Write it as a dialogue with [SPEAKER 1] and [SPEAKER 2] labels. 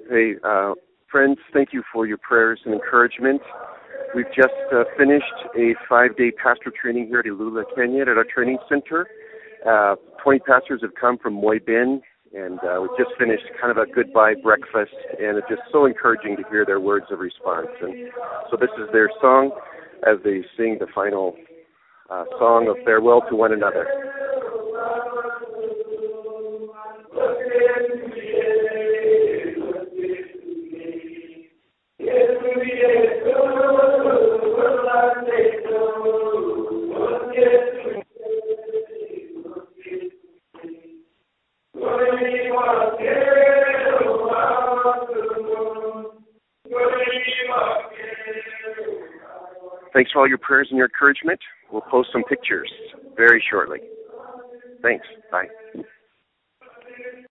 [SPEAKER 1] Hey, friends, thank you for your prayers and encouragement. We've just finished a 5-day pastoral training here at Ilula, Kenya at our training center. 20 pastors have come from Moy-Bin, and we've just finished kind of a goodbye breakfast, and it's just so encouraging to hear their words of response. And so this is their song as they sing the final song of farewell to one another. Thanks for all your prayers and your encouragement. We'll post some pictures very shortly. Thanks. Bye.